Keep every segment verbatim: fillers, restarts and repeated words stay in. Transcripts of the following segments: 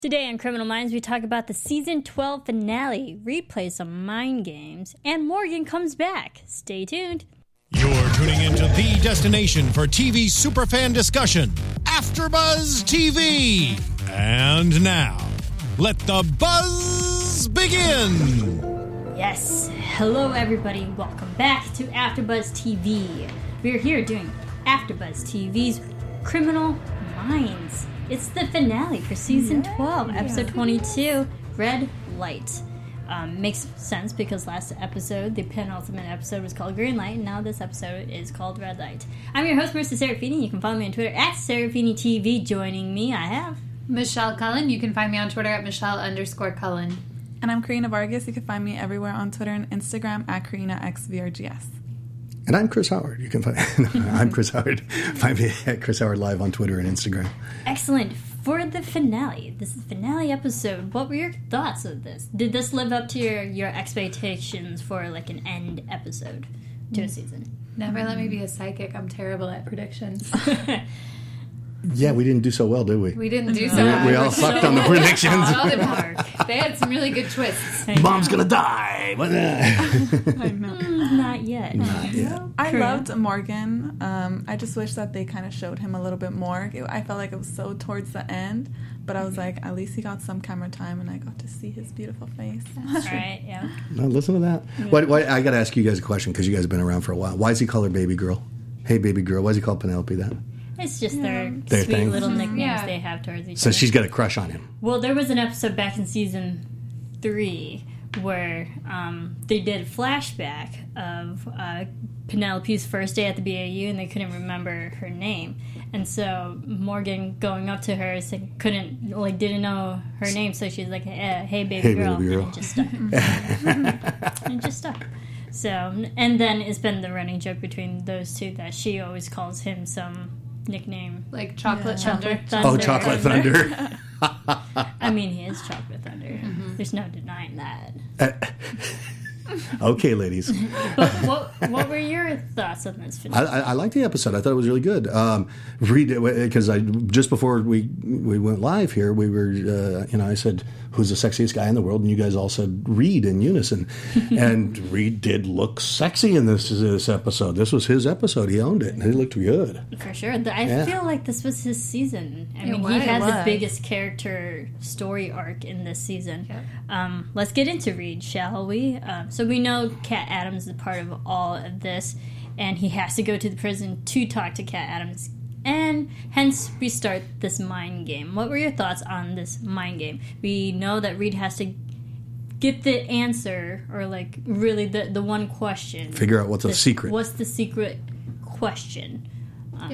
Today on Criminal Minds, we talk about the season twelve finale, Reid plays some mind games, and Morgan comes back. Stay tuned. You're tuning into the destination for T V superfan discussion, AfterBuzz T V. And now, let the buzz begin. Yes, hello everybody. Welcome back to AfterBuzz T V. We're here doing AfterBuzz T V's Criminal Minds. It's the finale for season twelve, episode twenty-two, Red Light. Um, makes sense because last episode, the penultimate episode, was called Green Light, and now this episode is called Red Light. I'm your host, Marissa Serafini. You can follow me on Twitter at Serafini T V. Joining me, I have Michelle Cullen. You can find me on Twitter at Michelle underscore Cullen. And I'm Karina Vargas. You can find me everywhere on Twitter and Instagram at Karina X V R G S. And I'm Chris Howard. You can find no, I'm Chris Howard. Find me at Chris Howard Live on Twitter and Instagram. Excellent. For the finale, this is the finale episode. What were your thoughts of this? Did this live up to your, your expectations for like an end episode to a season? Never let me be a psychic. I'm terrible at predictions. Yeah, we didn't do so well, did we? We didn't do so We, well. we all sucked on the predictions. All the mark. They had some really good twists. Mom's gonna die. What? I know. Mm, not yet. Not yet. I Karina? loved Morgan. Um, I just wish that they kind of showed him a little bit more. It, I felt like it was so towards the end, but I was like, at least he got some camera time, and I got to see his beautiful face. That's right, yeah. No, listen to that. What, what, I got to ask you guys a question because you guys have been around for a while. Why does he call her baby girl? Hey, baby girl. Why does he call Penelope that? It's just their, Their sweet thing. little nicknames Yeah. they have towards each So other. she's got a crush on him. Well, there was an episode back in season three where um, they did a flashback of uh, Penelope's first day at the B A U, and they couldn't remember her name. And so Morgan going up to her said, couldn't, like, didn't know her name, so she's like, eh, "Hey, baby Hey, girl," baby girl. and it just stuck. And it just stuck. So, and then it's been the running joke between those two that she always calls him some nickname. Like chocolate Yeah. thunder. Chocolate Thunder. Oh, Chocolate Thunder. I mean, he is Chocolate Thunder. Mm-hmm. There's no denying that. Okay, ladies. But what what were your thoughts on this I, finale? I, I liked the episode. I thought it was really good. Um, Reid, because I just before we we went live here, we were uh, you know I said who's the sexiest guy in the world, and you guys all said Reid in unison. And Reid did look sexy in this this episode. This was his episode. He owned it, and he looked good. For sure. The- I Yeah. feel like this was his season. I It mean, was. he had It the was. biggest character story arc in this season. Yep. Um, let's get into Reid, shall we? Um, so we know Cat Adams is part of all of this, and he has to go to the prison to talk to Cat Adams. And hence we start this mind game. What were your thoughts on this mind game? We know that Reid has to get the answer, or like really the the one question. Figure out what's a The- secret. What's the secret question? Um, Yeah.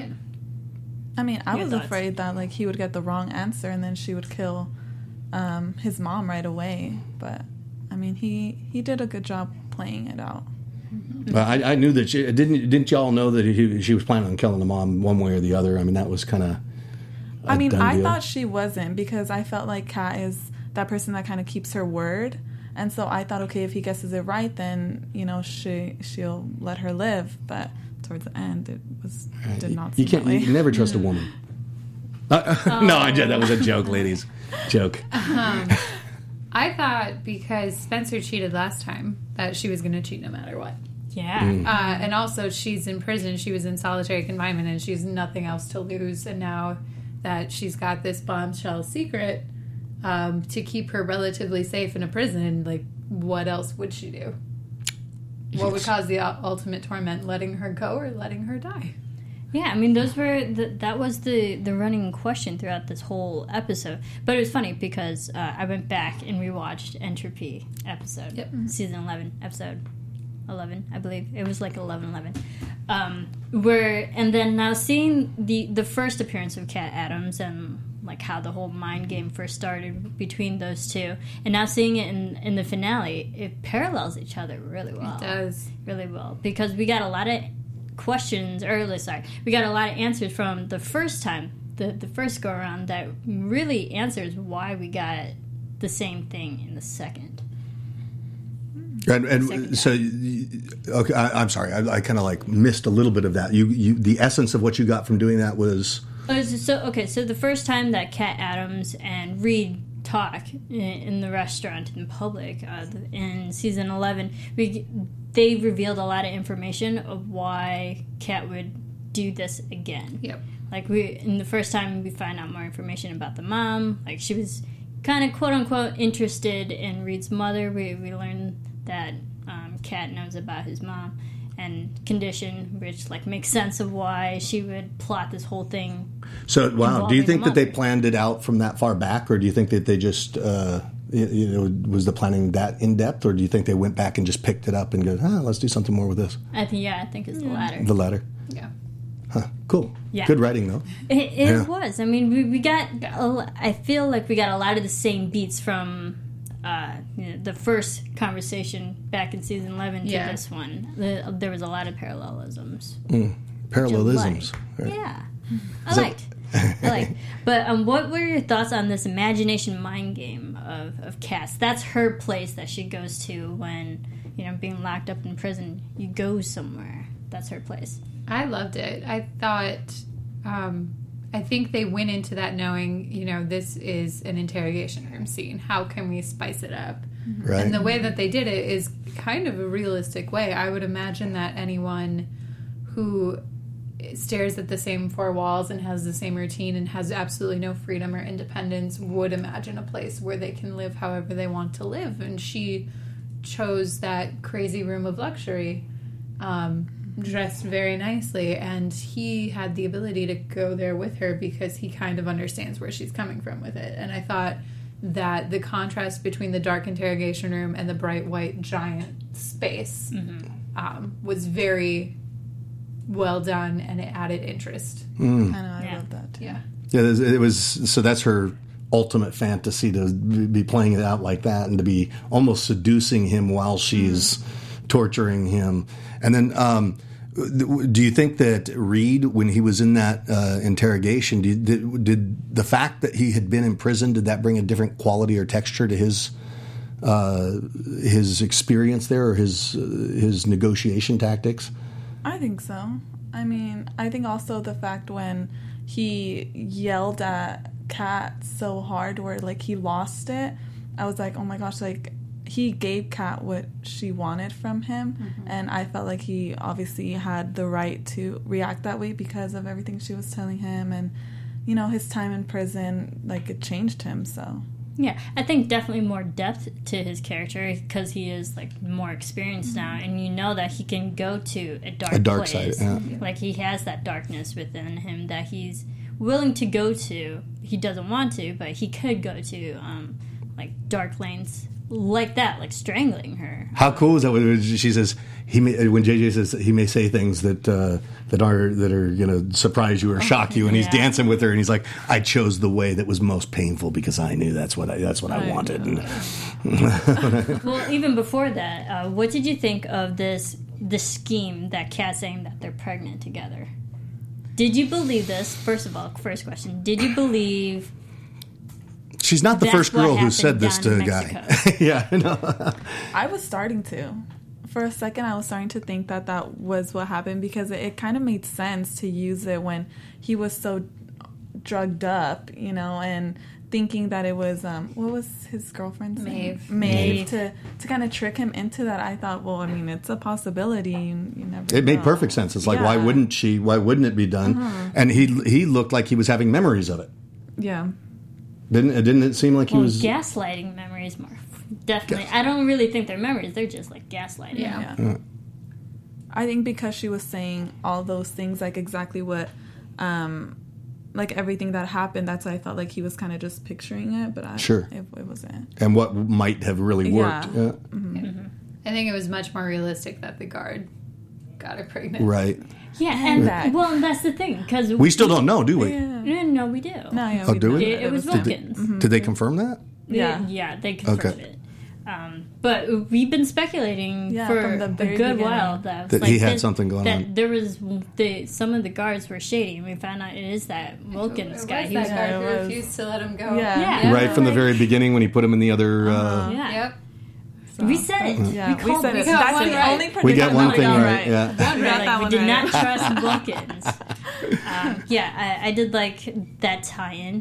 I mean, I Your was thoughts? afraid that like he would get the wrong answer, and then she would kill um, his mom right away. But I mean, he he did a good job playing it out. But I, I knew that she didn't. Didn't y'all know that he, she was planning on killing the mom one way or the other? I mean, that was kind of. I mean, I thought she wasn't, because I felt like Kat is that person that kind of keeps her word. And so I thought, okay, if he guesses it right, then, you know, she, she'll let her live. But towards the end, it was did not seem You can't. that way. You never trust a woman. Uh, no, I did. That was a joke, ladies. Joke. Um, I thought because Spencer cheated last time that she was going to cheat no matter what. Yeah. Mm. Uh, and also, she's in prison. She was in solitary confinement, and she's nothing else to lose. And now that she's got this bombshell secret um, to keep her relatively safe in a prison, like, what else would she do? What would cause the u- ultimate torment? Letting her go or letting her die? Yeah, I mean, those were the, that was the, the running question throughout this whole episode. But it was funny because uh, I went back and rewatched Entropy episode, Yep. season eleven, episode eleven, I believe it was like eleven eleven. Um, where and then now seeing the the first appearance of Cat Adams and like how the whole mind game first started between those two, and now seeing it in in the finale, it parallels each other really well. It does. Really well, because we got a lot of questions, or sorry, we got a lot of answers from the first time, the the first go around, that really answers why we got the same thing in the second. And, and Second so, you- okay, I, I'm sorry. I, I kind of like missed a little bit of that. You, you, the essence of what you got from doing that was. Oh, so so- okay, so the first time that Cat Adams and Reid talk in, in the restaurant in public. Uh, in season eleven, we they revealed a lot of information of why Kat would do this again. Yep. Like we in the first time we find out more information about the mom. Like she was kind of quote unquote interested in Reed's mother. We we learned that um, Kat knows about his mom and condition, which like makes sense of why she would plot this whole thing. So, wow, do you think that they mother. planned it out from that far back, or do you think that they just, uh, you, you know, was the planning that in depth, or do you think they went back and just picked it up and go, ah, let's do something more with this? I think yeah, I think it's the latter. The latter. Yeah. Huh. Cool. Yeah. Good writing, though. It, it Yeah. was. I mean, we, we got. A, I feel like we got a lot of the same beats from uh, you know, the first conversation back in season eleven to Yeah. this one. The, there was a lot of parallelisms. Mm. Parallelisms. Like. Right. Yeah, I So- liked. I liked. But um, what were your thoughts on this imagination mind game of of Cass? That's her place that she goes to when you know being locked up in prison. You go somewhere. That's her place. I loved it. I thought, um, I think they went into that knowing, you know, this is an interrogation room scene. How can we spice it up? Right. And the way that they did it is kind of a realistic way. I would imagine that anyone who stares at the same four walls and has the same routine and has absolutely no freedom or independence would imagine a place where they can live however they want to live. And she chose that crazy room of luxury. Um, dressed very nicely, and he had the ability to go there with her because he kind of understands where she's coming from with it. And I thought that the contrast between the dark interrogation room and the bright white giant space mm-hmm. um, was very well done, and it added interest. Mm. I know, I Yeah. love that too. Yeah. Yeah, it was, so that's her ultimate fantasy, to be playing it out like that and to be almost seducing him while she's mm. torturing him. And then, um, do you think that Reed, when he was in that uh, interrogation, did, did, did the fact that he had been in prison, did that bring a different quality or texture to his uh, his experience there, or his uh, his negotiation tactics? I think so. I mean, I think also the fact when he yelled at Kat so hard where, like, he lost it, I was like, oh my gosh, like, he gave Kat what she wanted from him, mm-hmm. and I felt like he obviously had the right to react that way because of everything she was telling him, and, you know, his time in prison, like, it changed him, so... Yeah, I think definitely more depth to his character because he is like more experienced now, and you know that he can go to a dark, a dark place. side. Yeah. Like he has that darkness within him that he's willing to go to. He doesn't want to, but he could go to um, like dark lanes like that, like strangling her. How cool is that when she says he may, when J J says he may say things that uh, that are that are you know surprise you or shock you, and he's Yeah. dancing with her, and he's like, I chose the way that was most painful because I knew that's what I that's what I, I wanted. And, Well, even before that, uh, what did you think of this the scheme that Kat's saying that they're pregnant together? Did you believe this? First of all, first question: did you believe? She's not the That's first what girl who happened said this to down a in guy. Mexico. Yeah, I know. I was starting to. For a second, I was starting to think that that was what happened because it, it kind of made sense to use it when he was so drugged up, you know, and thinking that it was, um, what was his girlfriend's name? Maeve. Maeve. Maeve. To, to kind of trick him into that. I thought, well, I mean, it's a possibility. You, you never It made know. perfect sense. It's like, why Yeah. wouldn't she? Why wouldn't it be done? Uh-huh. And he he looked like he was having memories of it. Yeah. Didn't it? Didn't it seem like he Well, was? gaslighting memories more. Definitely. I don't really think they're memories. They're just like gaslighting. Yeah. Yeah. I think because she was saying all those things, like exactly what, um, like everything that happened, that's why I felt like he was kind of just picturing it, but I, Sure. it, it wasn't. And what might have really worked? Yeah. Yeah. Mm-hmm. I think it was much more realistic that the guard got her pregnant. Right. Yeah, and That. well, and that's the thing because We still don't know, do we? Yeah. No, no, we do. No, yeah, Oh, do we? It, it was Did they, Vulcans. did they confirm that? Yeah. They, yeah, they confirmed Okay. it. Um, but we've been speculating Yeah, for from the a very good beginning. while that, That like, he had that- something going that on. There was the some of the guards were shady, and we found out it is that It Vulcans was guy. that He was, Yeah, guard it who was. refused to let him go. Yeah. Yeah. Right from the like- very beginning when he put him in the other. Uh, Uh-huh. yeah. Yep. We said it. Yeah, we, we, called said it. it. We got That's one the right. only We prediction got one we thing got right, yeah. One got Right, that like, we one did right. not trust Vulcans. um, yeah, I, I did like that tie-in.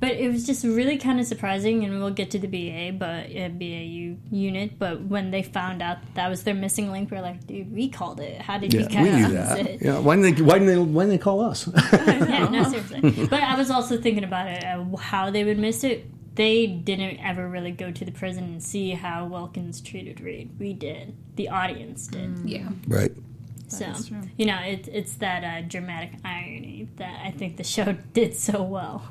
but it was just really kind of surprising, and we'll get to the B A, but uh, B A U unit. But when they found out that was their missing link, we're like, dude, we called it. How did Yeah, you we guys knew miss that. it? Yeah, why didn't they? Why didn't they? Why didn't they call us? Yeah, no, seriously. But I was also thinking about it, uh, how they would miss it. They didn't ever really go to the prison and see how Wilkins treated Reed. We did. The audience did. Mm. Yeah. Right. So, is true. you know, it, it's that uh, dramatic irony that I think the show did so well.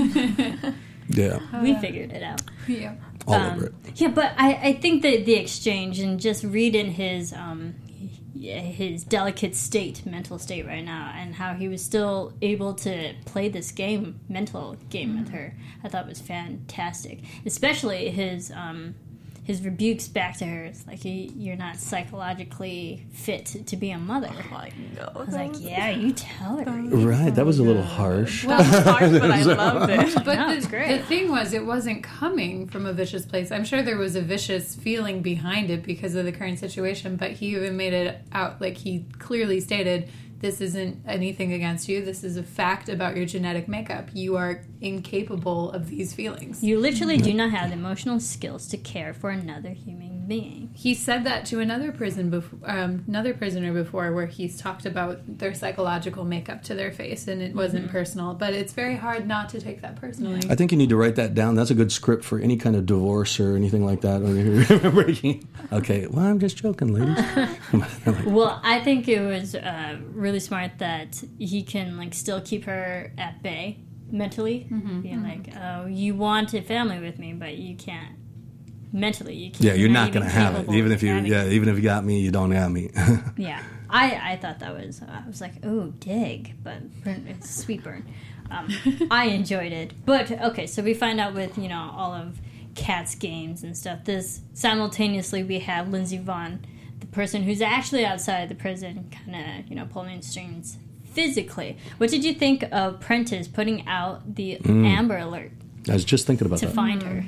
Yeah. We figured it out. Yeah. All Um, over it. Yeah, but I, I think that the exchange and just reading his um, yeah, his delicate state, mental state right now, and how he was still able to play this game, mental game with her, I thought was fantastic. Especially his um, his rebukes back to her. It's like, you, you're not psychologically fit to, to be a mother. Oh, I know. I was like, yeah, you tell her. Right. That was a little harsh. Well, it's hard, but I loved it. But No, the, it's great. the thing was, it wasn't coming from a vicious place. I'm sure there was a vicious feeling behind it because of the current situation, but he even made it out, like he clearly stated, this isn't anything against you. This is a fact about your genetic makeup. You are incapable of these feelings. You literally do not have the emotional skills to care for another human being. He said that to another prison, bef- um, another prisoner before, where he's talked about their psychological makeup to their face, and it wasn't Mm-hmm. personal. But it's very hard not to take that personally. I think you need to write that down. That's a good script for any kind of divorce or anything like that. Or breaking. Okay, well, I'm just joking, ladies. Well, I think it was uh, really smart that he can like still keep her at bay mentally, being like, "Oh, you want a family with me, but you can't mentally. You can't." Yeah, you're not even going to have it, capable even of if you. having Yeah, it. even if you got me, you don't have me. Yeah, I I thought that was uh, I was like, "Oh, dig," but burn, it's a sweet burn. Um, I enjoyed it, but okay. So we find out with you know all of Kat's games and stuff. This simultaneously we have Lindsey Vonn, the person who's actually outside the prison, kind of, you know, pulling strings physically. What did you think of Prentice putting out the Amber Alert I was just thinking about to that. find her?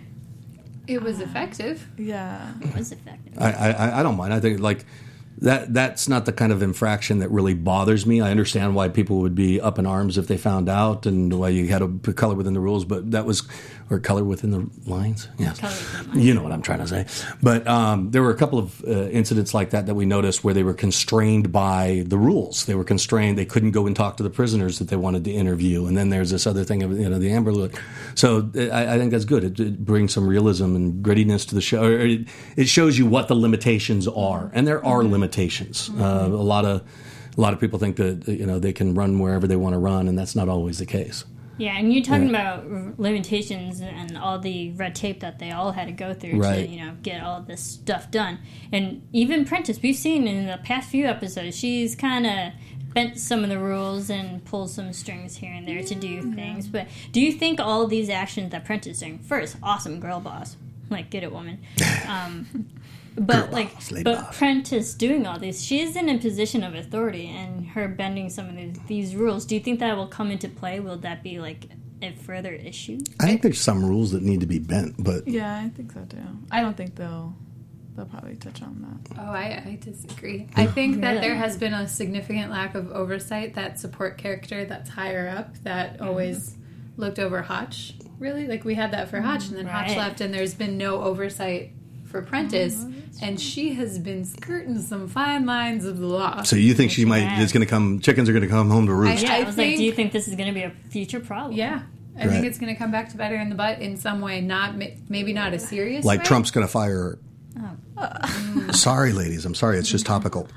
It was effective. Yeah. It was effective. I, I I don't mind. I think like that that's not the kind of infraction that really bothers me. I understand why people would be up in arms if they found out, and why you had to put color within the rules. But that was or color within the lines. Yes, Color within the lines. you know what I'm trying to say. But um, there were a couple of uh, incidents like that that we noticed where they were constrained by the rules. They were constrained. They couldn't go and talk to the prisoners that they wanted to interview. And then there's this other thing of you know the Amber Alert. So I, I think that's good. It, it brings some realism and grittiness to the show. Or it, it shows you what the limitations are, and there are limitations. Uh, a lot of a lot of people think that you know they can run wherever they want to run, and that's not always the case. Yeah, and you're talking about r- limitations and all the red tape that they all had to go through Right. to, you know, get all this stuff done. And even Prentice, we've seen in the past few episodes, she's kind of bent some of the rules and pulled some strings here and there to do things. But do you think all these actions that Prentice is doing, first, awesome girl boss, like, get it, woman. Um, but Girl like, boss, lady but boss. Prentice doing all this, she is in a position of authority, and her bending some of these, these rules. Do you think that will come into play? Will that be like a further issue? I think there's some rules that need to be bent, but Yeah, I think so too. I don't think they'll they'll probably touch on that. Oh, I, I disagree. I think that Really? there has been a significant lack of oversight. That support character that's higher up that always looked over Hotch, really. Like we had that for Hotch, and then Hotch Right. left, and there's been no oversight for Prentice, and she has been skirting some fine lines of the law. so you think she might? Yeah. It's going to come. Chickens are going to come home to roost. Yeah, I, I was like, think- do you think this is going to be a future problem? Yeah. I Right. think it's going to come back to bite her in the butt in some way. Not ma- maybe not a serious Like way. Trump's going to fire her. Sorry, ladies. I'm sorry. It's just topical.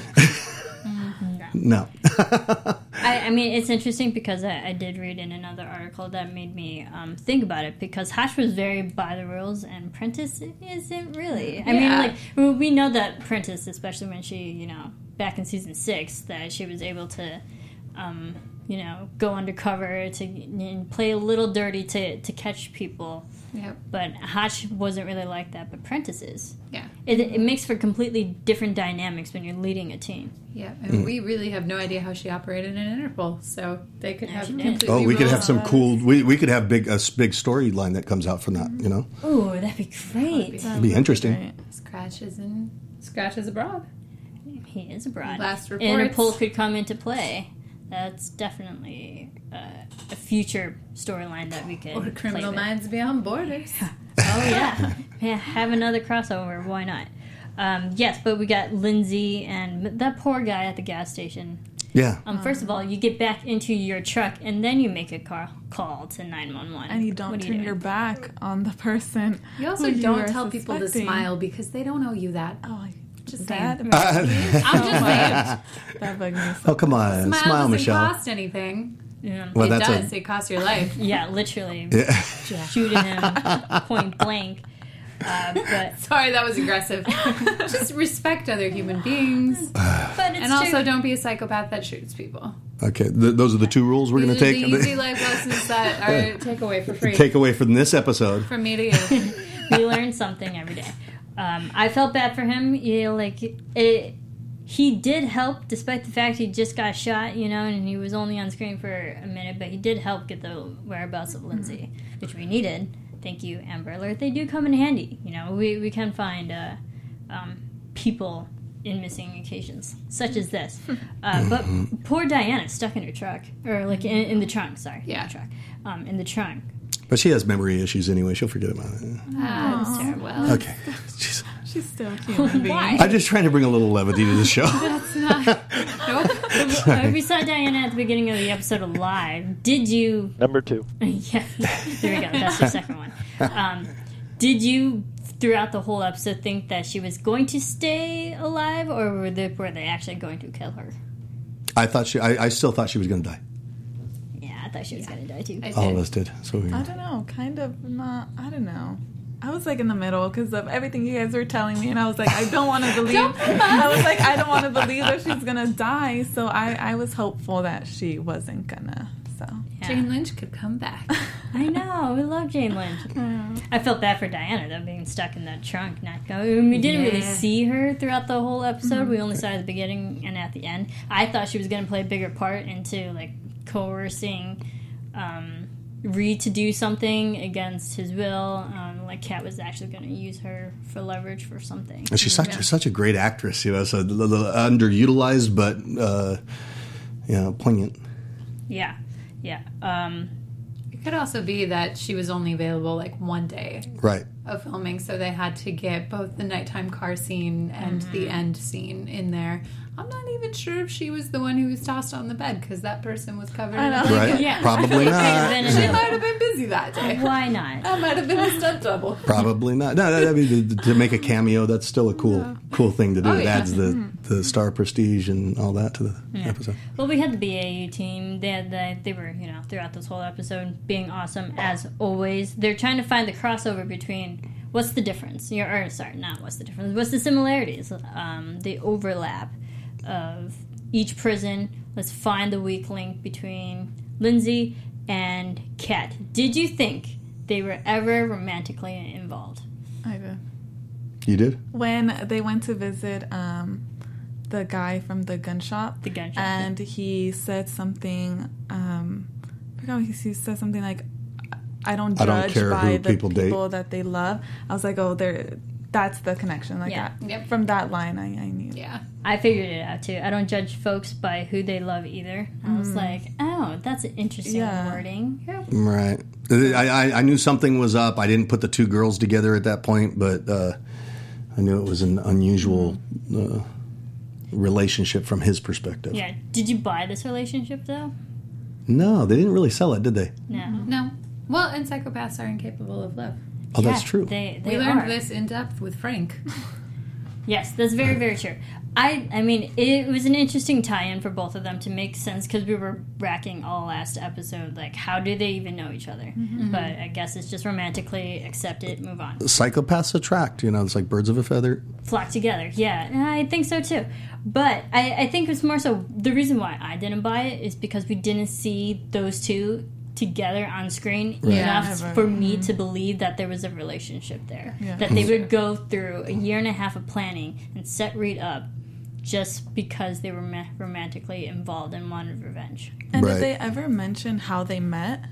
No. I, I mean, it's interesting because I, I did read in another article that made me um, think about it, because Hotch was very by the rules and Prentice isn't really. I mean, Yeah. like, we we know that Prentice, especially when she, you know, back in season six, that she was able to, um, you know, go undercover to and play a little dirty to, to catch people. Yep. But Hotch wasn't really like that, but Prentice is. Yeah. It, it makes for completely different dynamics when you're leading a team. Yeah, and we really have no idea how she operated in Interpol, so they could have she did. completely Oh, we could have some rolled- cool. We we could have big a s- big storyline that comes out from that. You know, Ooh, that'd be great. it'd be interesting. Right. Scratches and scratches abroad. He is abroad. Last reports. Interpol could come into play. That's definitely uh, a future storyline that we could Or Criminal play Minds Beyond Borders. Oh, yeah. Yeah, have another crossover. Why not? Um, yes, but we got Lindsay and that poor guy at the gas station. Yeah. Um, first of all, you get back into your truck and then you make a car call to nine one one. And you don't do turn you your back on the person. You also who don't are tell people to suspecting. smile because they don't owe you that. Oh, I Just that saying. bugged I'm me just so saying. much. That bugged me so Oh, come on. Smile, Smile, doesn't Michelle. cost anything. Yeah, Well, it that's does. a- It costs your life. yeah literally Yeah. shooting him point blank. Uh, but Sorry, that was aggressive. Just respect other human beings. but it's And also true. don't be a psychopath that shoots people. Okay, th- those are the two rules we're going These to are take. the easy life lessons that are take away for free. Take away from this episode. From me to you. We learn something every day. Um, I felt bad for him. You know, like it, he did help, despite the fact he just got shot. You know, and he was only on screen for a minute, but he did help get the whereabouts of Lindsay, which we needed. Thank you, Amber Alert. They do come in handy. You know, we we can find uh, um, people in missing occasions, such as this. Uh, but poor Diana stuck in her truck, or like in, in the trunk. Sorry, Yeah. in the truck. Um, in the trunk. But she has memory issues anyway. She'll forget about it. Ah, Terrible. well, Okay. Jeez. she's still a human being. Why? I'm just trying to bring a little levity to the show. that's not. Nope. Uh, we saw Diana at the beginning of the episode of Live. Did you? Number two. Yeah, there we go. That's the second one. Um, did you, throughout the whole episode, think that she was going to stay alive, or were they were they actually going to kill her? I thought she. I, I still thought she was going to die. Yeah, I thought she was going to die too. I All of did. us did. So we, I don't know, kind of not. I don't know. I was like in the middle because of everything you guys were telling me, and I was like, I don't want to believe. I was like, I don't want to believe that she's gonna die. So I, I was hopeful that she wasn't gonna. So Yeah. Jane Lynch could come back. I know. We love Jane Lynch. I felt bad for Diana though, being stuck in that trunk. Not going. We didn't really Yeah. see her throughout the whole episode. We only saw her at the beginning and at the end. I thought she was going to play a bigger part into like coercing um, Reed to do something against his will. Um, like Kat was actually going to use her for leverage for something. and she's such such a great actress. You know, so a little underutilized, but uh, you know, poignant. Yeah, yeah. Um, It could also be that she was only available like one day Right. of filming, so they had to get both the nighttime car scene and the end scene in there. I'm not even sure if she was the one who was tossed on the bed because that person was covered I in know. a blanket. Right. Yeah. Probably Could've not. been She a- might have been busy that day. Why not? That might have been a stunt double. Probably not. No, no, I mean, to, to make a cameo, that's still a cool, cool thing to do. Oh, it yeah. adds the, the star prestige and all that to the episode. Well, we had the B A U team. They had the, they were, you know, throughout this whole episode being awesome as always. They're trying to find the crossover between what's the difference? Or, or sorry, not what's the difference. What's the similarities? Um, the overlap of each prison. Let's find the weak link between Lindsay and Kat. Did you think they were ever romantically involved? I did. You did? When they went to visit um, the guy from the gun shop, The gun shop, and he said something. Um, I forgot what he, he said something like, "I don't I judge don't care by who the people people, date." that they love." I was like, "Oh, there, that's the connection." Like Yeah. that. Yep. From that line, I, I knew. Yeah. I figured it out too. I don't judge folks by who they love either. I was like, oh, that's an interesting Yeah. wording. Right. I, I, I knew something was up. I didn't put the two girls together at that point, but uh, I knew it was an unusual uh, relationship from his perspective. Yeah. Did you buy this relationship though? No, they didn't really sell it, did they? No. No. Well, and psychopaths are incapable of love. Oh, that's Yeah, true. They, they We learned are. this in depth with Frank. Yes, that's very, very true. I, I mean, it was an interesting tie-in for both of them to make sense because we were racking all last episode, like, how do they even know each other? Mm-hmm. But I guess it's just romantically accept it, move on. Psychopaths attract, you know, it's like birds of a feather. Flock together. Yeah, and I think so too. But I, I think it's more so the reason why I didn't buy it is because we didn't see those two together on screen Right. enough Yeah, for me to believe that there was a relationship there. Yeah. That they would go through a year and a half of planning and set Reed up just because they were ma- romantically involved and wanted revenge. And Right. did they ever mention how they met?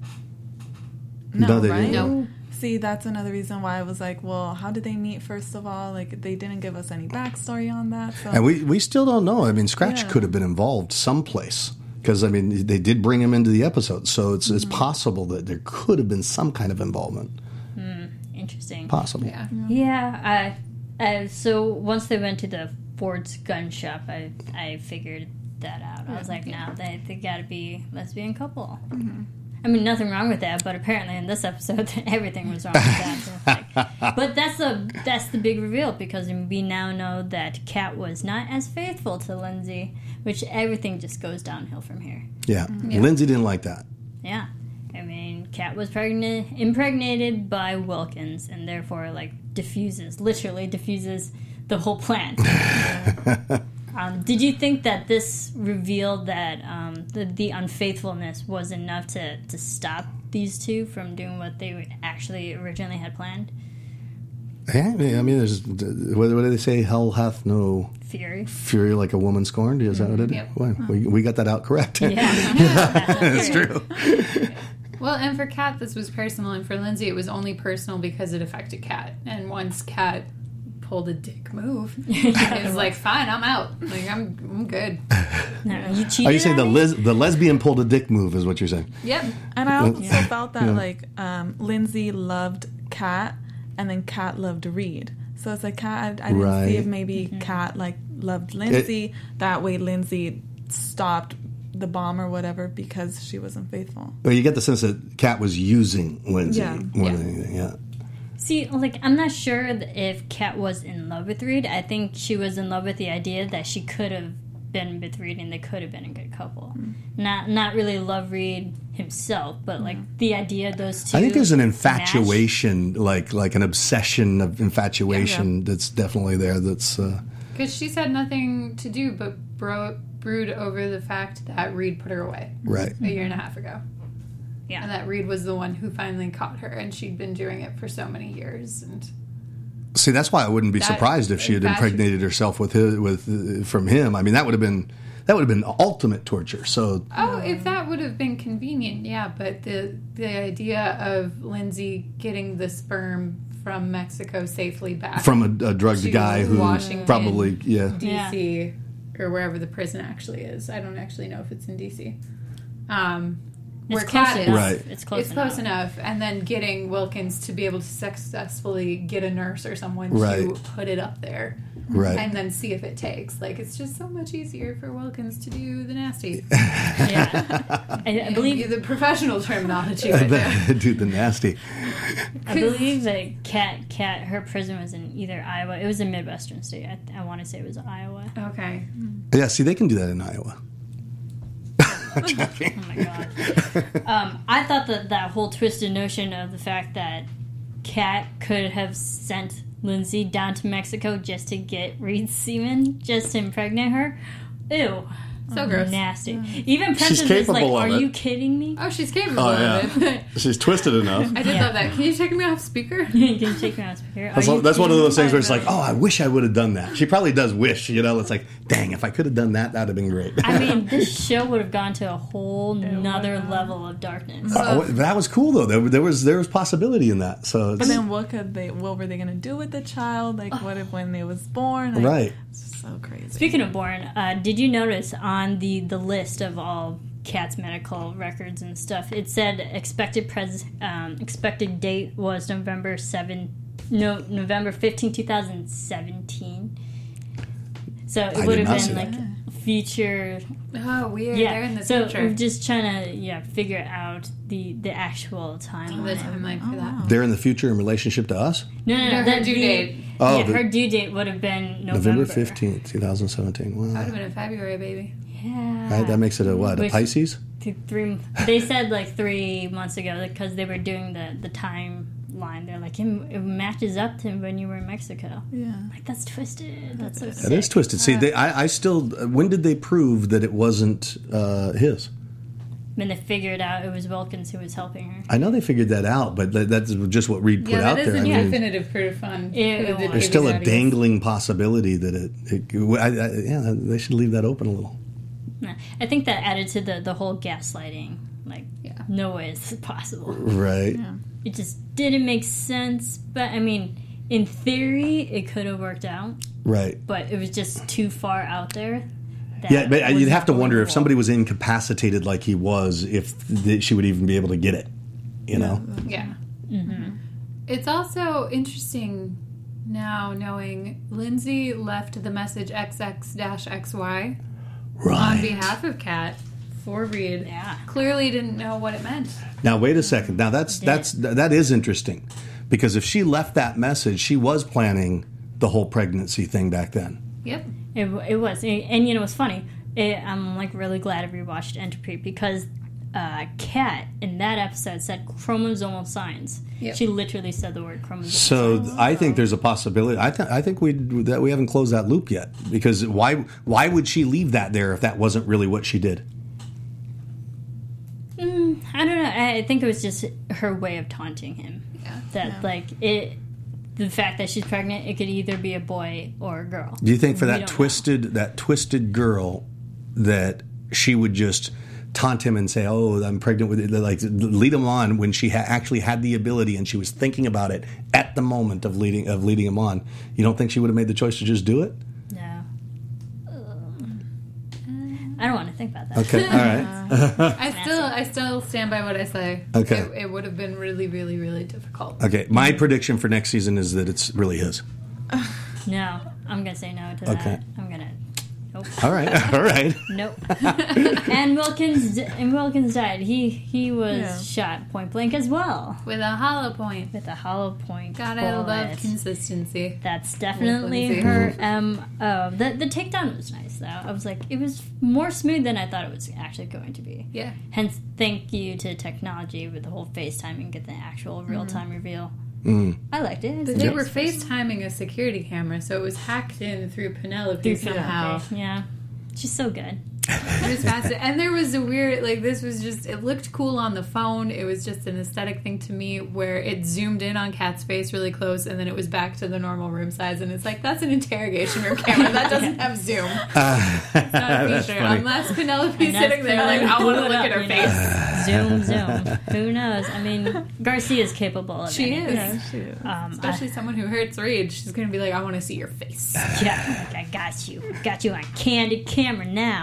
No, they right? didn't. No. See, that's another reason why I was like, well, how did they meet, first of all? Like, they didn't give us any backstory on that. So. And we, we still don't know. I mean, Scratch Yeah. could have been involved someplace Because, I mean, they did bring him into the episode, so it's, mm-hmm. it's possible that there could have been some kind of involvement. Mm, interesting. Possible. Yeah. Yeah. I, I, so once they went to the Ford's gun shop, I I figured that out. I was like, no, they, they got to be lesbian couple. Mm-hmm. I mean, nothing wrong with that, but apparently in this episode, everything was wrong with that. So like, but that's the that's the big reveal, because we now know that Kat was not as faithful to Lindsay, which everything just goes downhill from here. Yeah, yeah. Lindsay didn't like that. Yeah, I mean, Kat was pregnant, impregnated by Wilkins, and therefore, like, diffuses, literally diffuses the whole plan. Um, did you think that this revealed that um, the, the unfaithfulness was enough to, to stop these two from doing what they actually originally had planned? Yeah, I mean, there's, what, what do they say? Hell hath no fury. Fury like a woman scorned. Is that what it is? Yep. Well, we, we got that out correct. Yeah, that's true. Well, and for Kat, this was personal, and for Lindsay, it was only personal because it affected Kat. And once Kat pulled a dick move, it was like, fine, I'm out. Like, I'm, I'm good. No, you cheated. Are you saying the on me? les- the lesbian pulled a dick move? Is what you're saying? Yep. And I also Yeah. felt that Yeah. like um, Lindsay loved Kat, and then Kat loved Reed. So it's like Kat. I, I didn't Right. see if maybe mm-hmm. Kat like loved Lindsay. It, that way, Lindsay stopped the bomb or whatever because she wasn't faithful. Well, you get the sense that Kat was using Lindsay Yeah. more Yeah. than anything. Yeah. See, like, I'm not sure if Kat was in love with Reed. I think she was in love with the idea that she could have been with Reed and they could have been a good couple. Mm. Not not really love Reed himself, but, like, mm. the idea of those two. I think there's an infatuation, like like an obsession of infatuation yeah. that's definitely there. That's uh, because she's had nothing to do but bro- brood over the fact that Reed put her away. Right. A year and a half ago. Yeah. And that Reed was the one who finally caught her, and she'd been doing it for so many years. And see, that's why I wouldn't be that, surprised if she had impregnated herself with his, with uh, from him. I mean, that would have been that would have been ultimate torture. So, oh, if that would have been convenient, yeah. But the the idea of Lindsay getting the sperm from Mexico safely back from a, a drugged to guy who Washington, probably yeah D C yeah. or wherever the prison actually is. I don't actually know if it's in D C. Um, Where it's Kat close is. enough. Right. It's close it's enough. close enough. And then getting Wilkins to be able to successfully get a nurse or someone Right. to put it up there. Right. And then see if it takes. Like, it's just so much easier for Wilkins to do the nasty. Yeah. I, I believe the professional terminology right there. do the nasty. I believe that Kat, Kat, her prison was in either Iowa. It was a Midwestern state. I, I want to say it was Iowa. Okay. Yeah, see, they can do that in Iowa. Oh my god. Um, I thought that that whole twisted notion of the fact that Kat could have sent Lindsay down to Mexico just to get Reed's semen, just to impregnate her. Ew. So gross. Nasty. Yeah. Even She's Princess is like, capable of are it. you kidding me? Oh, she's capable Oh, yeah. of it. She's twisted enough. I did Yeah. love that. Can you take me off speaker? You can take me out speaker. That's, Are you that's one of kidding those things I where it's like, know. oh, I wish I would have done that. She probably does wish, you know. It's like, dang, if I could have done that, that'd have been great. I mean, this show would have gone to a whole nother level of darkness. Oh, that was cool though. There, there was there was possibility in that. So, But it's, then what could they? What were they going to do with the child? Like, what if when they was born? Like, right. It's just so crazy. Speaking of born, uh, did you notice on the, the list of all Kat's medical records and stuff, it said expected pres um, expected date was November seventh, no November fifteenth, two thousand seventeen. So it I would did have not been see like that. future. Oh, weird. Yeah. They're in the so future. we're just trying to yeah figure out the the actual the timeline. timeline for that. They're in the future in relationship to us. No, no, No, no. her the- due the- date. Oh, yeah, the- her due date would have been November. November fifteenth, twenty seventeen. That would Wow. have been in February, baby. Yeah. Right, that makes it a what? A Which- Pisces? Th- Three. They said like three months ago because they were doing the the timeline. They're like, it, it matches up to when you were in Mexico. Yeah. Like that's twisted. That's so. That sick. is twisted. See, they, I, I still. When did they prove that it wasn't uh, his? When they figured out it was Wilkins who was helping her. I know they figured that out, but that- that's just what Reed put Yeah, out that there. I isn't mean, definitive proof on Yeah, who it the was. there's baby's still a daddy is. dangling possibility that it. it I, I, yeah, they should leave that open a little. No, I think that added to the the whole gaslighting. Like, Yeah. no way is this possible. Right. Yeah. It just didn't make sense. But I mean, in theory, it could have worked out. Right. But it was just too far out there. that Yeah, but was you'd have to wonder if vulnerable. somebody was incapacitated like he was, if th- she would even be able to get it. You know? Yeah. Mm-hmm. It's also interesting now knowing Lindsay left the message X X X Y Right. on behalf of Kat for Reed. Yeah. Clearly didn't know what it meant. Now wait a second. Now that's Did. that's that is interesting, because if she left that message, she was planning the whole pregnancy thing back then. Yep. It, it was, and, and you know, it's funny. It, I'm like really glad I rewatched Entropy because uh, Kat in that episode said chromosomal signs. Yep. She literally said the word chromosomal. So signs. I think there's a possibility. I think I think we that we haven't closed that loop yet, because why why would she leave that there if that wasn't really what she did? Mm, I don't know. I I think it was just her way of taunting him. Yeah. That Yeah. like it, the fact that she's pregnant, it could either be a boy or a girl. Do you think for We that don't know. twisted that twisted girl that she would just taunt him and say, "Oh, I'm pregnant with it," like lead him on when she ha- actually had the ability and she was thinking about it at the moment of leading of leading him on? You don't think she would have made the choice to just do it? No. Um, I don't want to think about that. Okay, all right. I still I still stand by what I say. Okay. It, it would have been really, really, really difficult. Okay, my prediction for next season is that it's really his. No, I'm gonna say no to Okay. that. I'm gonna. Nope. All right, all right. Nope. and Wilkins and Wilkins died. He he was Yeah. shot point blank as well With a hollow point. with a hollow point. Gotta bullet. love consistency. That's definitely Lindsay. her M O. The the takedown was nice though. I was like, it was more smooth than I thought it was actually going to be. Yeah. Hence, thank you to technology with the whole FaceTime and get the actual real time reveal. Mm. I liked it. But they were FaceTiming a security camera, so it was hacked in through Penelope Through somehow. Penelope. Yeah, she's so good. It was fascinating. And there was a weird, like, this was just, it looked cool on the phone. It was just an aesthetic thing to me where it zoomed in on Kat's face really close and then it was back to the normal room size. And it's like, that's an interrogation room camera. That doesn't have zoom. Uh, It's not a that's feature. funny. Unless Penelope's And that's sitting there like, I want to look at her face. Zoom, zoom. Who knows? I mean, Garcia's capable of She anything. is. Yeah, she is. Um, Especially someone who hurts Reed. She's going to be like, I want to see your face. I, yeah, like, I got you. Got you on candid camera now.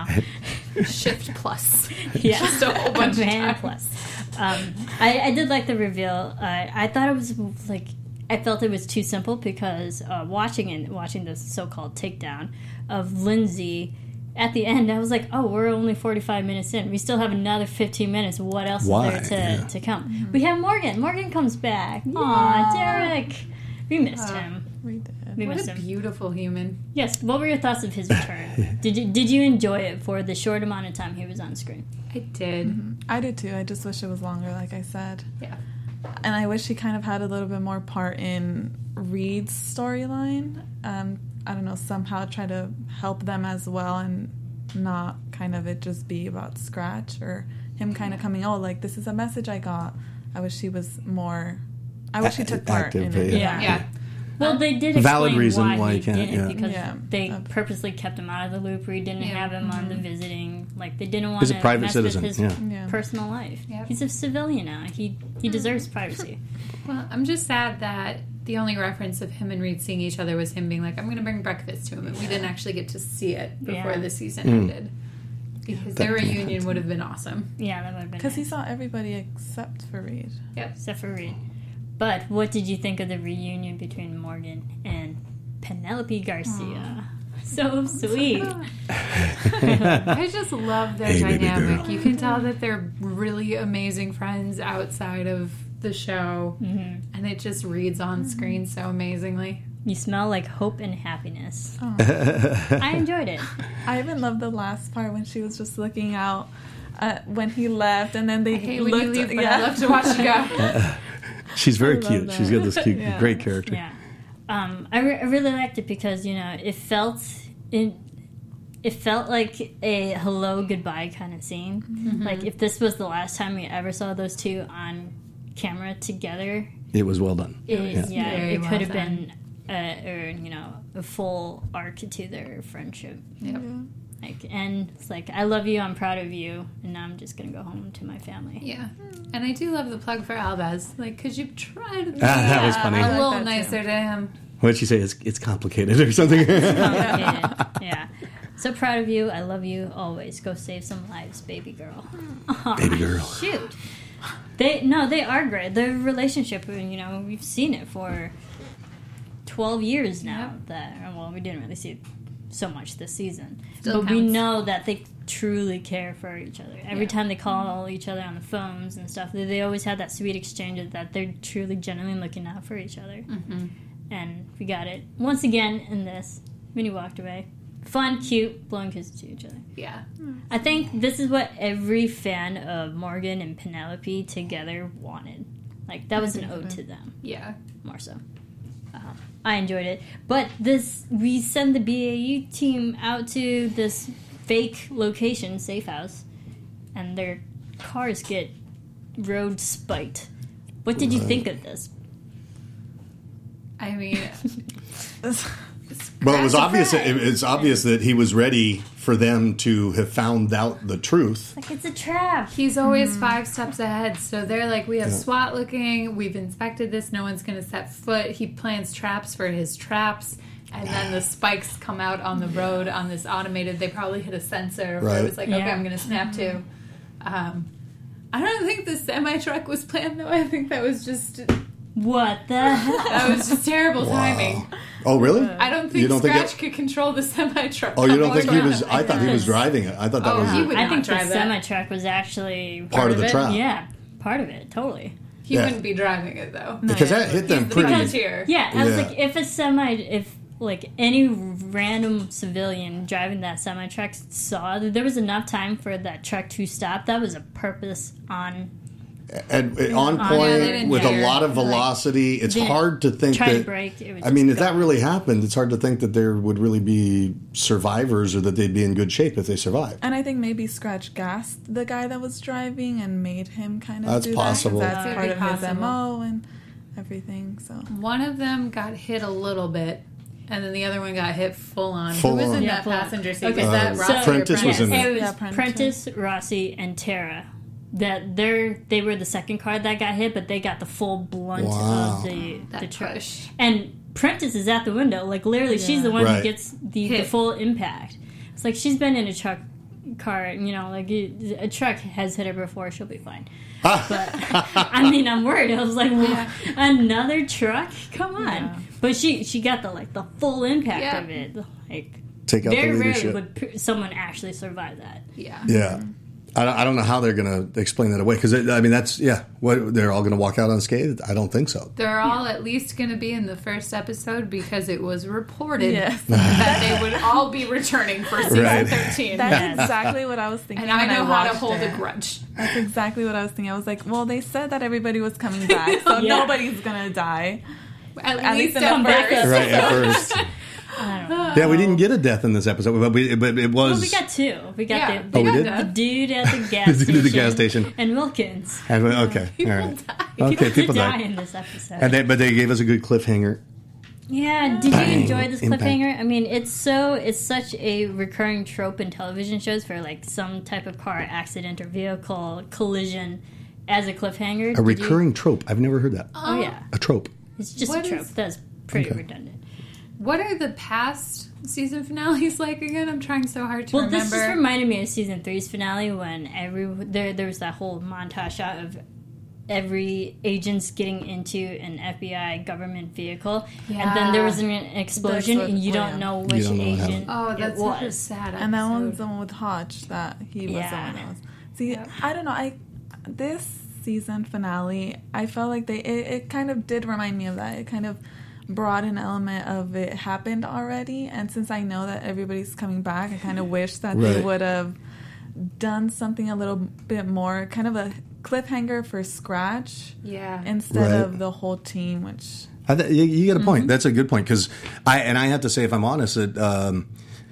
Shift plus. Yeah, Just a whole bunch of Command times. plus. Um, I, I did like the reveal. Uh, I thought it was like I felt it was too simple because uh, watching it, watching this so-called takedown of Lindsay. At the end, I was like, "Oh, we're only forty-five minutes in. We still have another fifteen minutes. What else Why? is there to, Yeah. to come?" We have Morgan. Morgan comes back. Aw, Derek. We missed him. We did. We What missed a him. beautiful human. Yes. What were your thoughts of his return? did you did you enjoy it for the short amount of time he was on screen? I did. I did too. I just wish it was longer, like I said. Yeah. And I wish he kind of had a little bit more part in Reed's storyline. Um, I don't know, somehow try to help them as well and not kind of it just be about Scratch or him kind of coming, oh, like, this is a message I got. I wish he was more... I wish he took part Active, in it. yeah. Yeah. Well, they did Valid explain reason why, why he you can't, didn't yeah. because Yeah. they Uh, purposely kept him out of the loop. Where he didn't Yeah. have him on the visiting. Like they didn't want He's a to private mess citizen, with his yeah. Yeah. personal life. Yep. He's a civilian now. He he deserves privacy. Well, I'm just sad that the only reference of him and Reed seeing each other was him being like, I'm going to bring breakfast to him. And we didn't actually get to see it before Yeah. the season Mm. ended. Because their reunion would have been awesome. Yeah, that would have been Because he nice. saw everybody except for Reed. Yep. Except for Reed. But what did you think of the reunion between Morgan and Penelope Garcia? So sweet. I just love their Hey, baby dynamic. girl. You can tell that they're really amazing friends outside of the show. Mhm. And it just reads on screen so amazingly. You smell like hope and happiness. Oh. I enjoyed it. I even loved the last part when she was just looking out uh, when he left, and then they I hate looked. when you leave, but yeah. I love to watch you go. She's very I love cute. that. She's got this cute, Yeah. great character. Yeah, um, I, re- I really liked it because you know it felt it, it felt like a hello goodbye kind of scene. Mm-hmm. Like if this was the last time we ever saw those two on camera together, It was well done. it, Yeah. yeah, Very it well could have done. been uh, or you know a full arc to their friendship. Yep. Like and it's like I love you, I'm proud of you, and now I'm just gonna go home to my family. Yeah. And I do love the plug for Albaz. Like, could you try to be Ah, that was funny. a I like little that too. nicer to him? What did she say? It's, it's complicated or something. Complicated. Yeah. So proud of you. I love you always. Go save some lives, baby girl. Baby girl. Shoot. They no, they are great. Their relationship, you know, we've seen it for twelve years now. Yep. That well, we didn't really see it so much this season, Still but counts. we know that they truly care for each other. Every Yeah. time they call each other on the phones and stuff, they, they always have that sweet exchange of that they're truly, genuinely looking out for each other. Mm-hmm. And we got it once again in this. Minnie walked away. Fun, cute, blowing kisses to each other. Yeah. I think this is what every fan of Morgan and Penelope together wanted. Like, that was an ode to them, Yeah. more so. Uh, I enjoyed it. But this, we send the B A U team out to this fake location, safe house, and their cars get road spiked. What did you think of this? I mean, Well, it was obvious. surprise. It, it's obvious that he was ready for them to have found out the truth. Like, it's a trap. he's always five steps ahead. So they're like, we have SWAT looking. We've inspected this. No one's going to set foot. He plans traps for his traps. And then the spikes come out on the road on this automated. They probably hit a sensor. Where Right. it was like, okay, Yeah. I'm going to snap to. Um, I don't think the semi truck was planned though. I think that was just What the hell? that was just terrible timing. Oh, really? I don't think You don't think Scratch it- could control the semi truck. Oh, you don't think he was? I thought he was driving it. I thought that Oh, was he a- would I not think the drive that. semi-truck was actually part of of the it? trap. Yeah, part of it, totally. He Yeah. wouldn't be driving it though. Because that hit them He's the pretty. volunteer. Yeah, I was Yeah. like, if a semi, if like any random civilian driving that semi truck saw that there was enough time for that truck to stop, that was a purpose on And, and on Yeah, they point didn't with a care. lot of Like, velocity. It's didn't hard to think try to that. brake. It was I mean, if just that gone. really happened, it's hard to think that there would really be survivors or that they'd be in good shape if they survived. And I think maybe Scratch gassed the guy that was driving and made him kind of That's do possible. that. 'cause That That's could part be of his possible. M O and everything. So One of them got hit a little bit, and then the other one got hit full on. Full Who was on. in Yeah, that full on. passenger seat? Okay. Was that Uh, Rossi so- or Prentice was in Yes, there. it was Yeah, Prentice. Prentice, Rossi, and Tara. That they're they were the second car that got hit, but they got the full blunt Wow. of the That the truck. push. And Prentice is at the window, like literally, she's the one Right. who gets the, the Hit. full impact. It's like she's been in a truck car, you know, like it, a truck has hit her before, she'll be fine. But I mean, I'm worried. I was like, well, another truck? Come on! Yeah. But she she got the like the full impact Yeah. of it. Like Take out very the rarely leadership. would p- someone actually survive that. Yeah. Yeah. I don't, I don't know how they're going to explain that away because I mean that's yeah. What they're all going to walk out unscathed? I don't think so. They're all at least going to be in the first episode because it was reported Yes. that they would all be returning for season Right. thirteen. that's Yes. exactly what I was thinking. and I when know how to watched hold it. a grudge. That's exactly what I was thinking. I was like, well, they said that everybody was coming back, so Yeah. nobody's gonna die. At, At least least in at the first. first- Right at first. I don't know. Yeah, we didn't get a death in this episode, but we but it was. Well, we got two. We got Yeah. the, Oh, we the, did? the dude at the gas The station. dude at the gas station. And Wilkins. And we- okay, all right. Okay, people die died. in this episode. And they, but they gave us a good cliffhanger. Yeah, did you Bang. enjoy this Impact. cliffhanger? I mean, it's so it's such a recurring trope in television shows for like some type of car accident or vehicle collision as a cliffhanger. A Did you- recurring trope. I've never heard that. Oh yeah, A trope. it's just What a trope. is- That's pretty Okay. redundant. What are the past season finales like again? I'm trying so hard to Well, remember. this just reminded me of season three's finale when every there there was that whole montage shot of every agent's getting into an F B I government vehicle, and then there was an explosion, That's what- and you yeah. don't know which don't know what agent happened. oh, it that's such a was. sad episode. And that one's the one with Hodge that he was Yeah. the one that was. See, I don't know. I this season finale, I felt like they it, it kind of did remind me of that. It kind of brought an element of it happened already, and since I know that everybody's coming back, I kind of wish that they Right. would have done something a little bit more, kind of a cliffhanger for Scratch yeah. instead Right. of the whole team, which. I th- you, you get a point. Mm-hmm. That's a good point because I and I have to say, if I'm honest, that um,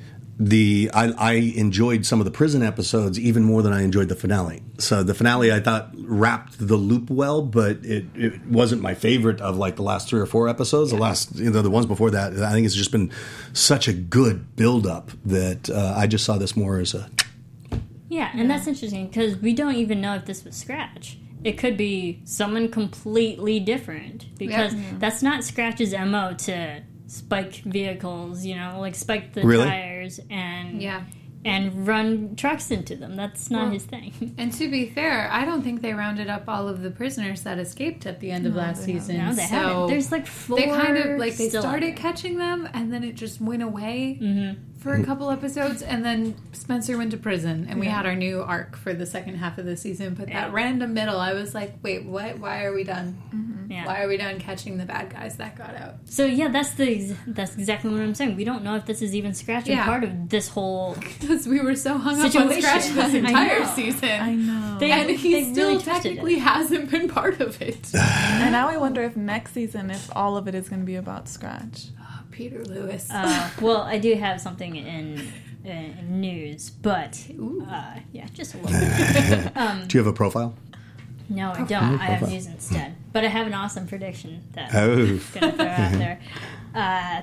the I, I enjoyed some of the prison episodes even more than I enjoyed the finale. So the finale I thought wrapped the loop well, but it, it wasn't my favorite of like the last three or four episodes. The last, you know, the ones before that, I think it's just been such a good build up that uh, I just saw this more as a Yeah, and that's interesting because we don't even know if this was Scratch. It could be someone completely different because Yeah. that's not Scratch's M O to spike vehicles, you know, like spike the Really? tires and Yeah. and run trucks into them. That's not Well, his thing. And to be fair, I don't think they rounded up all of the prisoners that escaped at the end of No, last they haven't. season. No, they so haven't. There's like four. they kind of like they still out started there. catching them, and then it just went away Mhm. for a couple episodes, and then Spencer went to prison, and we had our new arc for the second half of the season. But Yeah. that random middle, I was like, wait, what? Why are we done? Yeah. Why are we done catching the bad guys that got out? So yeah, that's the ex- that's exactly what I'm saying. We don't know if this is even scratching Yeah. part of this whole. Because we were so hung up on Situation. Scratch this I entire know. season. I know. They- and he they still really twisted technically it. hasn't been part of it. And now I wonder if next season, if all of it is going to be about Scratch. Oh, Peter Lewis. Uh, well, I do have something in, in news, but Ooh. uh, yeah, just a little bit. Um, Do you have a profile? no, I don't. I have Profile. news instead, but I have an awesome prediction that Oh. I'm gonna throw out there. Uh,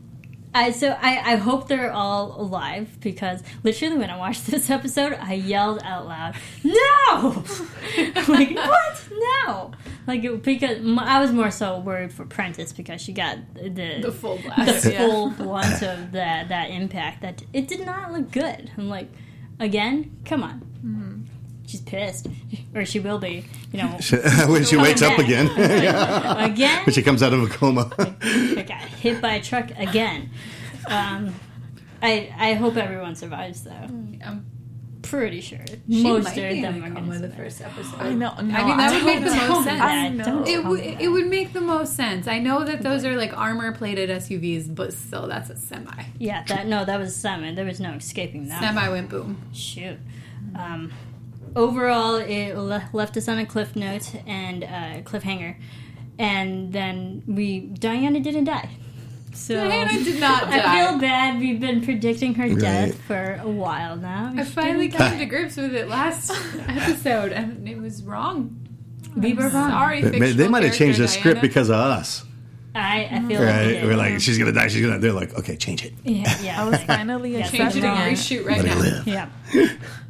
I so I, I hope they're all alive because literally when I watched this episode, I yelled out loud, "No!" Like what? No! Like it, because m- I was more so worried for Prentice because she got the the full blast. the Yeah. full blunt of that that impact. That it did not look good. I'm like, again, come on. She's pissed, or she will be. You know, When she wakes up back. again. again. When she comes out of a coma. I got hit by a truck again. Um, I I hope everyone survives though. Um, Pretty sure she most might of be them in are a going coma to the survive. first episode. I know. No, I mean, that would make the Don't most do sense. that. I know. Don't It, tell w- me that. it would make the most sense. I know that those are like armor plated S U Vs, but still, that's a semi. Yeah, that no, that was Simon. There was no escaping that. Semi went boom. Shoot. Um, overall, it le- left us on a cliff note and uh, cliffhanger, and then we Diana didn't die. So Diana did not I die. feel bad. We've been predicting her Right. death for a while now. I She finally didn't die. came to grips with it last episode, and it was wrong. We were wrong. Sorry, They, they fictional might have changed the character script Diana. because of us. I, I feel like we Right? did. We're like, she's going to die, she's going to. They're like, okay, change it. yeah, yeah. I was finally Yeah, Change it accepting and it. reshoot right Let her now. live. Yeah.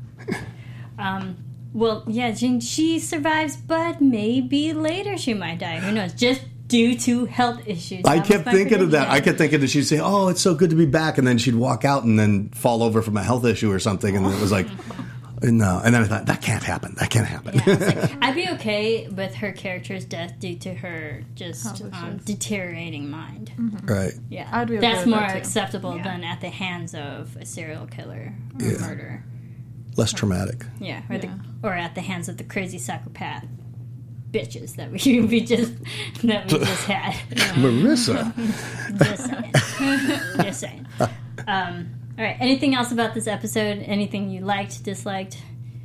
um. Well, yeah, Jane, she survives, but maybe later she might die. Who knows? Just due to health issues. I That was kept my thinking of that. I prediction. kept thinking that she'd say, "Oh, it's so good to be back," and then she'd walk out and then fall over from a health issue or something, and it was like, no. And then I thought that can't happen. That can't happen. Yeah, it's like, I'd be okay with her character's death due to her just Health um, issues. deteriorating mind. Right. Yeah, I'd be okay that's with more that, too. acceptable Yeah. than at the hands of a serial killer or Yeah. murderer. Less traumatic. Yeah, or, Yeah. The, or at the hands of the crazy psychopath bitches that we, we just that we just had. Marissa. Just saying. Just saying. Um, all right. Anything else about this episode? Anything you liked, disliked?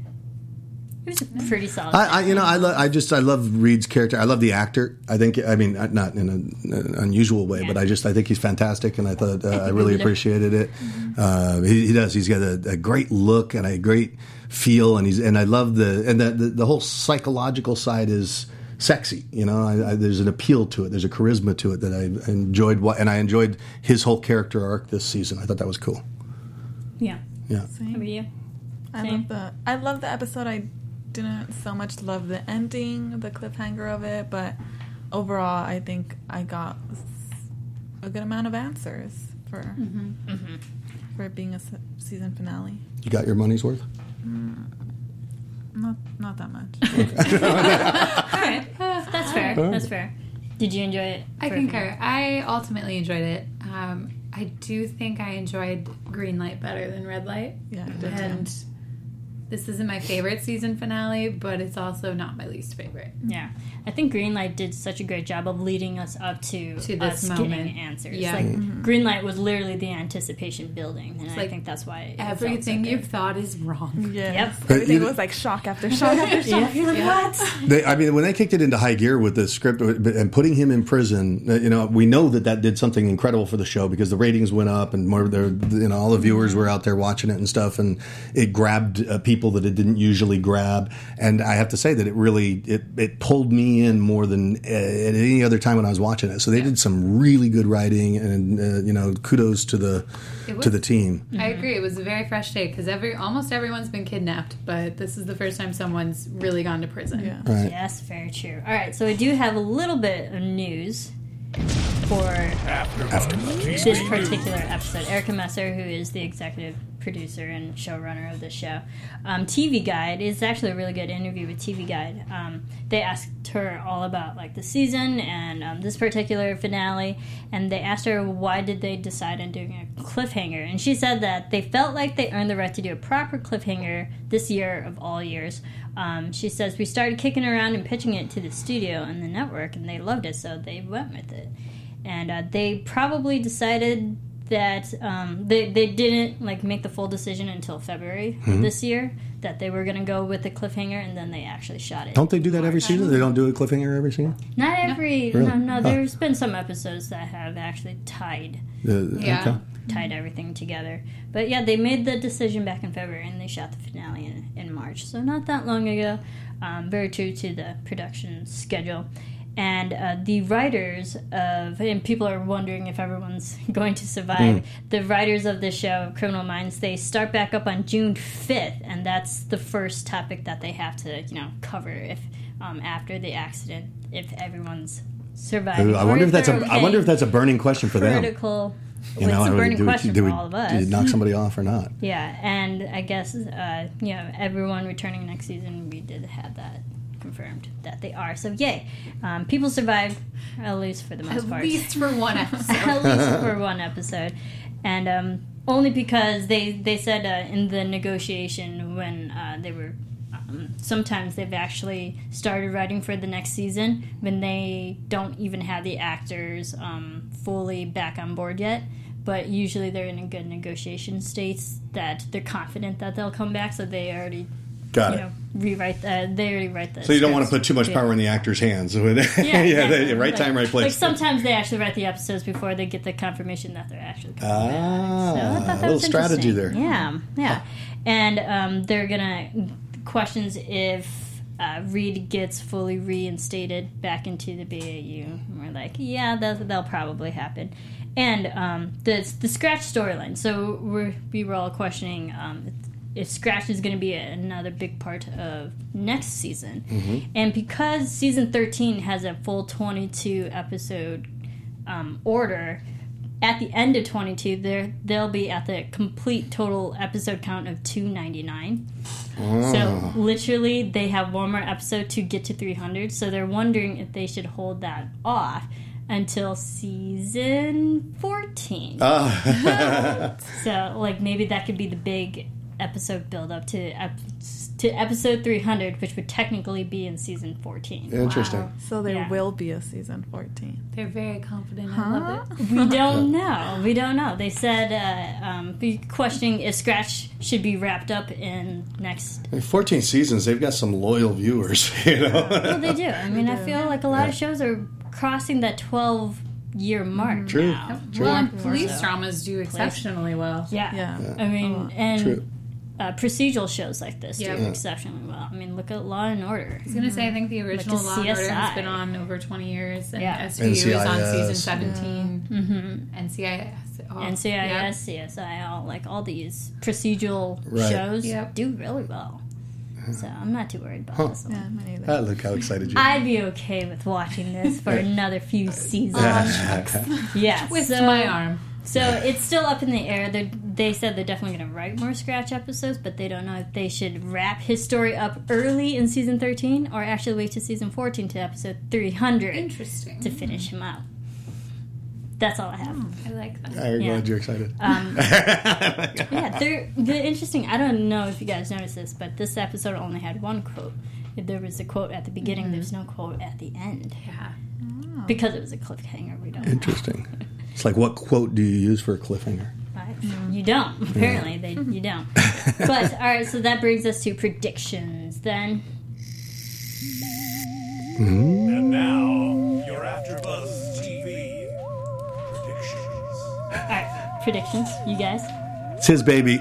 It was a pretty solid. I, I you know, I lo- I just I love Reed's character. I love the actor. I think. I mean, not in a, an unusual way, Yeah. but I just I think he's fantastic, and I thought uh, I really appreciated it. Uh, he, he does. He's got a, a great look and a great feel, and he's and I love the and the the, the whole psychological side is sexy. You know, I, I, there's an appeal to it. There's a charisma to it that I enjoyed. What and I enjoyed his whole character arc this season. I thought that was cool. yeah. Yeah. How Same. about you? I Same. love the I love the episode. I didn't so much love the ending, the cliffhanger of it, but overall, I think I got a good amount of answers for Mm-hmm. for it being a se- season finale. You got your money's worth. Not not that much. All right. That's fair. That's fair. Did you enjoy it? I for- concur. I ultimately enjoyed it. Um, I do think I enjoyed Green Light better than Red Light. Yeah, I did too. And this isn't my favorite season finale, but it's also not my least favorite. Yeah, I think Greenlight did such a great job of leading us up to, To this us moment. getting answers. Yeah. Like Mm-hmm. Greenlight was literally the anticipation building, and I like think that's why it felt so Everything good. you've thought is wrong. Yes. Yep. Everything you- was like shock after shock after shock. Yeah, you're like, what? They, I mean, when they kicked it into high gear with the script and putting him in prison, uh, you know, we know that that did something incredible for the show because the ratings went up and more, there, you know, all the viewers were out there watching it and stuff, and it grabbed uh, people that it didn't usually grab. And I have to say that it really it, it pulled me in more than uh, at any other time when I was watching it. So they did some really good writing, and uh, you know, kudos to the It was- to the team. I agree. It was a very fresh take because every almost everyone's been kidnapped, but this is the first time someone's really gone to prison. Yeah. Right. Yes, very true. All right, so I do have a little bit of news. for After this particular episode. Erica Messer, who is the executive producer and showrunner of the show. Um, T V Guide is actually a really good interview with T V Guide. Um, they asked her all about like the season and um, this particular finale, and they asked her why did they decide on doing a cliffhanger, and she said that they felt like they earned the right to do a proper cliffhanger this year of all years. Um, she says, we started kicking around and pitching it to the studio and the network, and they loved it, so they went with it. And uh, they probably decided that um, they, they didn't like make the full decision until February Mm-hmm. of this year that they were going to go with the cliffhanger, and then they actually shot it. Don't they do that every season? They don't do a cliffhanger every season? Not every... Really? No, no, Huh. there's been some episodes that have actually tied Uh, Yeah. Okay. tied everything together. But yeah, they made the decision back in February, and they shot the finale in, in March. So not that long ago. Um, very true to the production schedule. And uh, the writers of, and people are wondering if everyone's going to survive, Mm. the writers of the show, Criminal Minds, they start back up on June fifth, and that's the first topic that they have to, you know, cover if um, after the accident, if everyone's surviving. I or wonder if that's a. they're I wonder if okay. that's a burning question for them. Critical. You Well, know, it's a I mean, burning do we- question do for we- all of us. Do you knock somebody off or not? Yeah, and I guess, uh, you know, everyone returning next season, we did have that confirmed that they are. So, yay. Um, people survived, at least for the most At part. least for one episode. At least for one episode. And um, only because they, they said uh, in the negotiation when uh, they were... Um, sometimes they've actually started writing for the next season when they don't even have the actors um, fully back on board yet. But usually they're in a good negotiation state that they're confident that they'll come back, so they already Got you it. know, rewrite the, they already write the So you don't want to scripts. put too much Yeah. power in the actor's hands. yeah, Yeah, yeah, exactly. they- right Like- time, right place. Like sometimes they actually write the episodes before they get the confirmation that they're actually coming Ah, back. So I thought that a little was strategy interesting. there. Yeah, yeah. And um, they're gonna questions if uh, Reed gets fully reinstated back into the B A U. And we're like, yeah, that, that'll probably happen. And um, the the Scratch storyline. So we're, we were all questioning um, if Scratch is going to be another big part of next season. Mm-hmm. And because season thirteen has a full twenty-two episode um, order, at the end of twenty-two, there they'll be at the complete total episode count of two ninety-nine. Oh. So literally, they have one more episode to get to three hundred. So they're wondering if they should hold that off until season fourteen. Ah. So, like, maybe that could be the big episode build up to ep- to episode three hundred, which would technically be in season fourteen. Interesting. Wow. So there Yeah. will be a season fourteen. They're very confident. I love it. We don't know. We don't know. They said, uh, um, be questioning if Scratch should be wrapped up in next. In fourteen seasons, they've got some loyal viewers, you know. Well, they do. I mean, I feel like a lot of shows are crossing that twelve year mark True. now. True. Well, and police So- dramas do exceptionally well. Yeah. Yeah. I mean, and True. uh, procedural shows like this Yeah. do Yeah. exceptionally well. I mean, look at Law and Order. I was going to say, I think the original the Law and Order C S I. has been on over twenty years, and Yeah. S V U is on N C I S. season seventeen, Mm-hmm. N C I S. Oh, N C I S, yeah. C S I, all like all these procedural Right. shows Yep. do really well. So I'm not too worried about this one. Yeah, me neither. Ah, look how excited you are. I'd be okay with watching this for another few seasons. Yeah, Twist so, my arm. So it's still up in the air. They're, they said they're definitely going to write more Scratch episodes, but they don't know if they should wrap his story up early in season thirteen or actually wait to season fourteen to episode three hundred Interesting. to finish him out. That's all I have. I like that. I'm Yeah. glad you're excited. Um, yeah, they're, they're interesting. I don't know if you guys noticed this, but this episode only had one quote. If there was a quote at the beginning, Mm-hmm. there's no quote at the end. Yeah. Because it was a cliffhanger, we don't know. Interesting. It's like, what quote do you use for a cliffhanger? Right? You don't. Apparently, they you don't. But, all right, so that brings us to predictions then. And now, your AfterBuzz T V predictions. All right, predictions, you guys? It's his baby.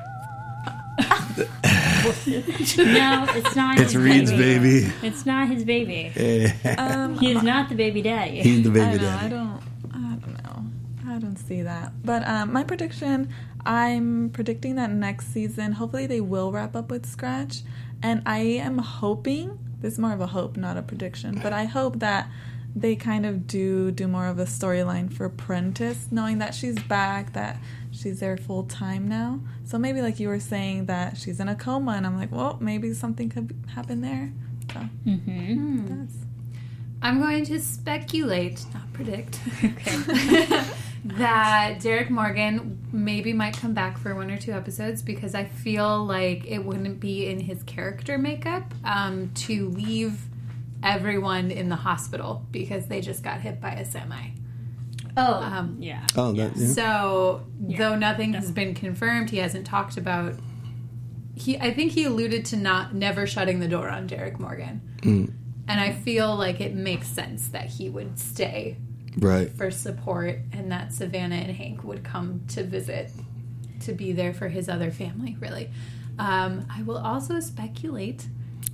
No, it's not It's his Reed's baby. baby. It's not his baby. Um, He is not the baby daddy. He's the I baby don't know. I daddy. don't. I don't know. I don't see that. But um, my prediction, I'm predicting that next season, hopefully they will wrap up with Scratch, and I am hoping. This is more of a hope, not a prediction. But I hope that they kind of do do more of a storyline for Prentiss, knowing that she's back, that she's there full time now. So maybe like you were saying that she's in a coma, and I'm like, well, maybe something could happen there. So Mm-hmm. that's I'm going to speculate, not predict, Okay. that Derek Morgan maybe might come back for one or two episodes, because I feel like it wouldn't be in his character makeup um, to leave everyone in the hospital because they just got hit by a semi. Oh, Um, yeah. Oh, that, yeah. So, Yeah, though nothing has been confirmed, he hasn't talked about. He, I think he alluded to not never shutting the door on Derek Morgan, Mm. and I feel like it makes sense that he would stay Right. for support, and that Savannah and Hank would come to visit to be there for his other family. Really, um, I will also speculate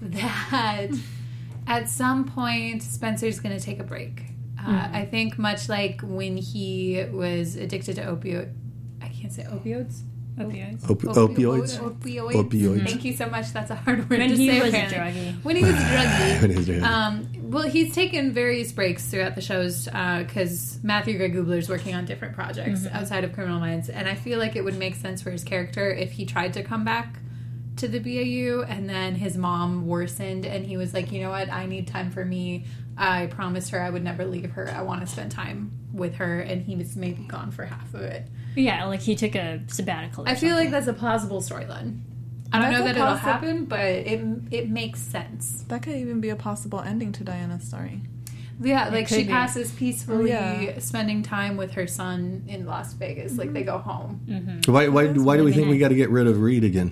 that at some point Spencer's going to take a break. Uh, Mm-hmm. I think much like when he was addicted to opioid, I can't say opioids. Opioids. Op- Opi- opioids. Opioids. Opioids. Thank you so much. That's a hard word When to he say. was a apparently. druggie. When he was a druggie. When he was a druggie. Um, well, he's taken various breaks throughout the shows because Matthew Gray Gubler is working on different projects Mm-hmm. outside of Criminal Minds, and I feel like it would make sense for his character if he tried to come back to the B A U, and then his mom worsened, and he was like, you know what, I need time for me. I promised her I would never leave her. I want to spend time with her, and he was maybe gone for half of it. Yeah, like he took a sabbatical. Or I feel something. like that's a plausible storyline. I don't That's know a that it'll possi- happen, but it it makes sense. that could even be a possible ending to Diana's story. Yeah, like she could be. passes peacefully, Yeah. spending time with her son in Las Vegas. Like they go home. Mm-hmm. Why? Why? Why do we think we nice. got to get rid of Reed again?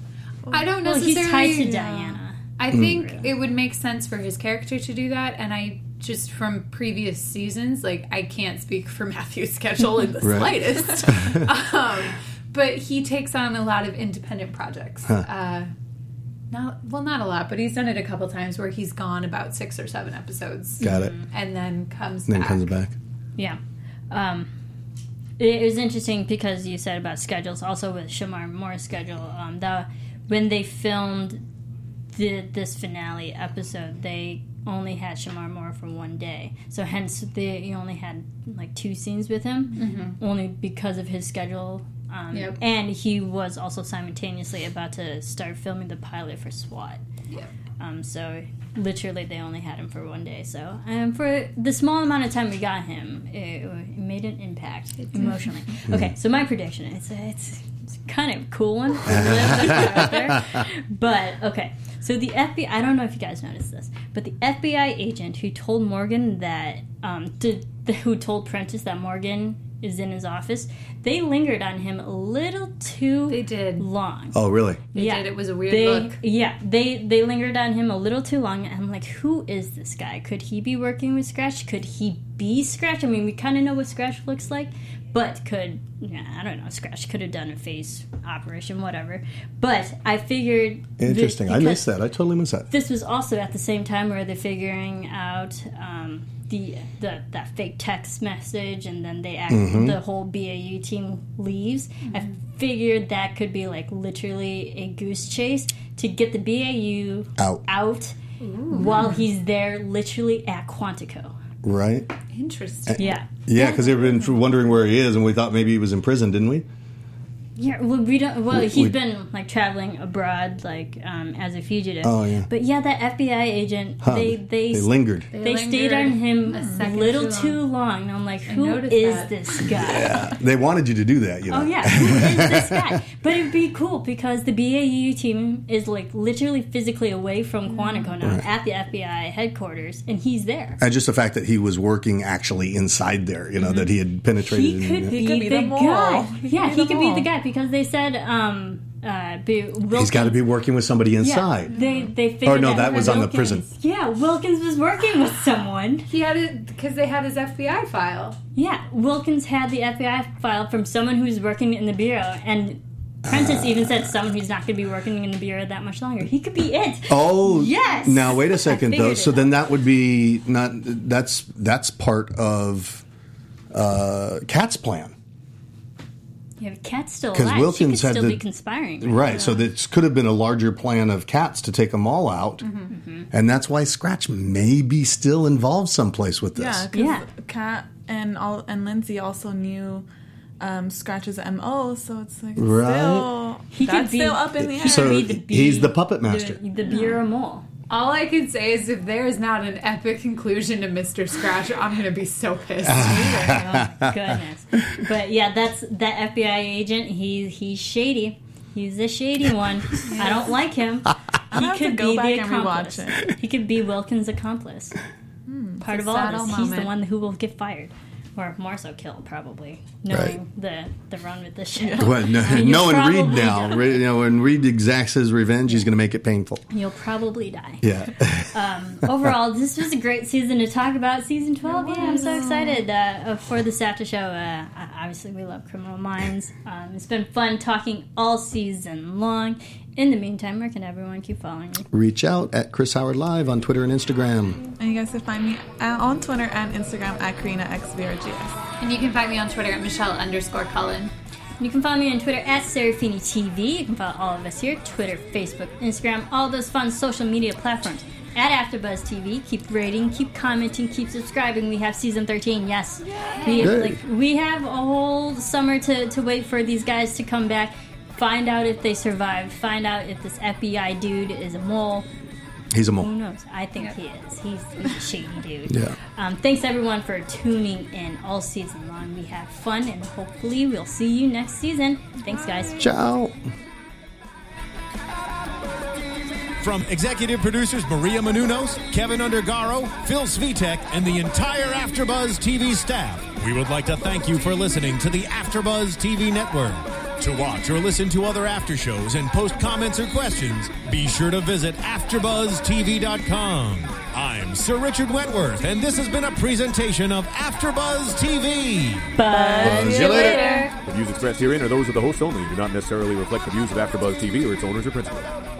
I don't Well, he's necessarily. tied to Diana. I think it would make sense for his character to do that, and I just from previous seasons, like I can't speak for Matthew's schedule in the Right. slightest. um, but he takes on a lot of independent projects. Huh. Uh, not well, not a lot, but he's done it a couple times where he's gone about six or seven episodes, Got it. and then comes And then back. comes back. Yeah. Um, it, it was interesting because you said about schedules, also with Shamar Moore's schedule. Um, the, when they filmed the, this finale episode, they only had Shamar Moore for one day. So hence, they you only had like two scenes with him, Mm-hmm. only because of his schedule. Um, Yep. And he was also simultaneously about to start filming the pilot for SWAT. Yep. Um, so literally they only had him for one day. So um, for the small amount of time we got him, it, it made an impact emotionally. Okay, so my prediction is it's, it's kind of a cool one, a little bit out there. But okay, so the F B I. I don't know if you guys noticed this, but the F B I agent who told Morgan that um, did, who told Prentiss that Morgan is in his office, they lingered on him a little too They did. long. Oh, really? They did. It was a weird they, look. Yeah, they they lingered on him a little too long. And I'm like, who is this guy? Could he be working with Scratch? Could he be Scratch? I mean, we kind of know what Scratch looks like, but could yeah, I don't know. Scratch could have done a face operation, whatever. But I figured Interesting. that I because missed that. I totally missed that. This was also at the same time where they're figuring out. Um, The, the that fake text message, and then they act, Mm-hmm. the whole B A U team leaves. I figured that could be like literally a goose chase to get the B A U Out. out while he's there, literally at Quantico. Right? Interesting. Yeah, Yeah, because they've been wondering where he is, and we thought maybe he was in prison, didn't we? yeah. Well, we don't. Well, We- he's we- been like traveling abroad, like um, as a fugitive. Oh, yeah. But yeah, that F B I agent, Huh. they they They lingered. they stayed on him a a second little too long. too long. And I'm like, who noticed is that. this guy? They wanted you to do that, you know. Oh yeah, who is this guy? But it'd be cool because the B A U team is like literally physically away from Quantico now Right. at the F B I headquarters, and he's there. And just the fact that he was working actually inside there, you know, that he had penetrated. He could in, be, He could be the, the mole. guy. He could Yeah, be he the could be mole. the guy because they said um uh be, Wilkins, He's got to be working with somebody yeah, inside. they they figured Oh, no, out that was on the Wilkins- prison. Yeah, Wilkins was working with someone. He had it because they had his F B I file. Yeah, Wilkins had the F B I file from someone who's working in the bureau, and Prentiss even said someone who's not going to be working in the bureau that much longer. He could be it. Oh, Yes! Now wait I a second though. figured So it then that would be not. That's that's part of uh, Kat's plan. Yeah, but Kat's still Because alive. Wilkins she could had still the, be conspiring. Right, so this could have been a larger plan of Kat's to take them all out. Mm-hmm. And that's why Scratch may be still involved someplace with this. Yeah, because Yeah. Kat and all and Lindsay also knew um, Scratch's M O, so it's like Right. still He could that's be- still up in the air. So Be the bee- he's the puppet master. The, the Bureau Mole. All I can say is if there is not an epic conclusion to Mister Scratch, I'm going to be so pissed. Oh, goodness. But yeah, that's that F B I agent. He, he's shady. He's the shady one. I don't like him. I'm He have could to go be back the and accomplice. rewatch it. He could be Wilkins' accomplice. Part it's of a all sad this. old He's the moment. one who will get fired. Or more so killed, probably. Knowing Right. the, the run with this show. Well, no, You'll knowing Reed probably now, die. Reed, you know, when Reed exacts his revenge, he's going to make it painful. You'll probably die. Yeah. Overall, this was a great season to talk about. Season twelve, yeah, I'm so excited uh, for this after show. Uh, obviously, we love Criminal Minds. Um, it's been fun talking all season long. In the meantime, where can everyone keep following you? Reach out at Chris Howard Live on Twitter and Instagram. And you guys can find me at, on Twitter and Instagram at Karina X V R G S. And you can find me on Twitter at Michelle underscore Cullen. You can follow me on Twitter at Serafini T V. You can follow all of us here, Twitter, Facebook, Instagram, all those fun social media platforms. At AfterBuzz T V, keep rating, keep commenting, keep subscribing. We have season thirteen, yes. We have, Yay. like, we have a whole summer to, to wait for these guys to come back, find out if they survived, find out if this F B I dude is a mole. He's a Who mole. knows? I think he is. He's, he's a shady dude. Yeah. Um, thanks everyone for tuning in all season long. We had fun, and hopefully we'll see you next season. Thanks, guys. Ciao. From executive producers Maria Menounos, Kevin Undergaro, Phil Svitek, and the entire AfterBuzz T V staff, we would like to thank you for listening to the AfterBuzz T V network. To watch or listen to other after shows and post comments or questions, be sure to visit after buzz T V dot com. I'm Sir Richard Wentworth, and this has been a presentation of AfterBuzz T V. Buzz See you later. The views expressed herein are those of the host only and do not necessarily reflect the views of AfterBuzz T V or its owners or principals.